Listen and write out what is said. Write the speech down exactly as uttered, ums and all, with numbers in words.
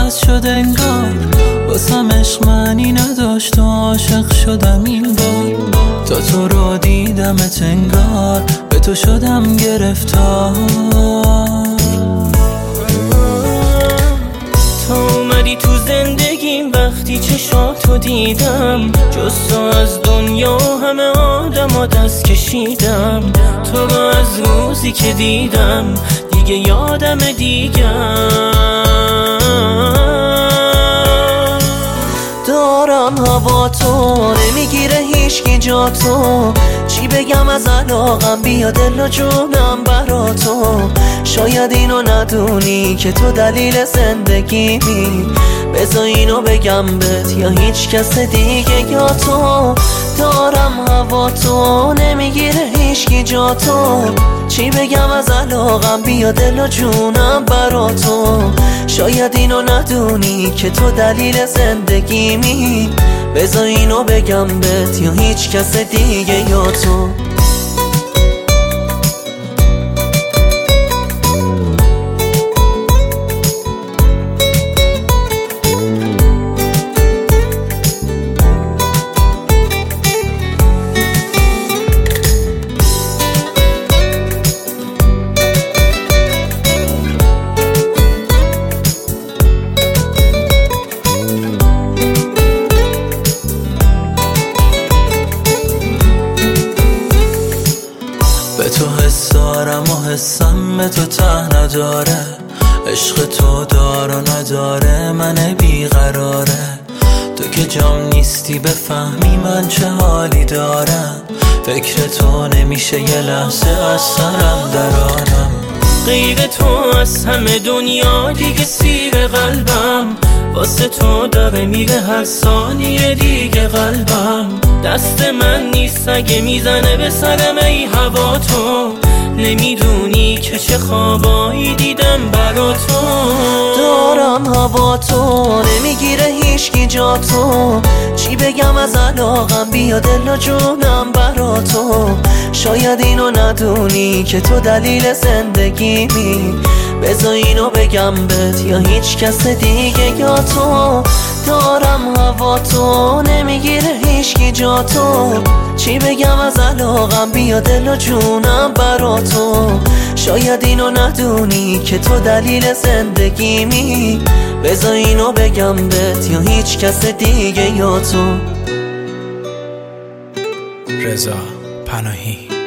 عوض شد انگار، واسم عشق معنی نداشت و عاشق شدم این بار. تا تو رو دیدمت انگار به تو شدم گرفتار. تا اومدی تو زندگیم وقتی چشاتو دیدم، جز تو از دنیا همه آدم ها دست کشیدم. تو رو از روزی که دیدم دیگه یادم دیگم. دارم هوا تو نمیگیره هیچکی جا تو، چی بگم از علاقم بیا دل و جونم برا تو. شاید اینو ندونی که تو دلیل زندگیمی، بذار اینو بگم بهت یا هیچ کس دیگه یا تو. دارم هوا تو نمیگیره هیچکی جا تو، چی بگم از علاقم بیا دل و جونم برا تو. شاید اینو ندونی که تو دلیل زندگیمی، بذار اینو بگم بهت یا هیچ کس دیگه یا تو. به تو حس دارم و حسم به تو ته نداره، عشق تو دار و نداره من بیقراره. تو که جام نیستی بفهمی من چه حالی دارم، فکر تو نمیشه یه لحظه از سرم درارم. غیر تو از همه دنیا دیگه سیر قلبم، واسه تو داره میره هر ثانیه دیگه قلبم. دست من نیست اگه میزنه به سرم ای هوا تو، نمیدونی که چه خوابایی دیدم برا تو. دارم هوا تو نمیگیره هیچکی جا تو، چی بگم از علاقم بیا دل و جونم برا تو. شاید اینو ندونی که تو دلیل زندگیمی، بذار اینو بگم بهت یا هیچ کس دیگه یا تو. دارم هوا تو نمیگیره هیچکی جا تو، چی بگم از علاقم بیا دل و جونم برا تو. شاید اینو ندونی که تو دلیل زندگیمی، بذار اینو بگم بهت یا هیچ کس دیگه یا تو. رضا پناهی.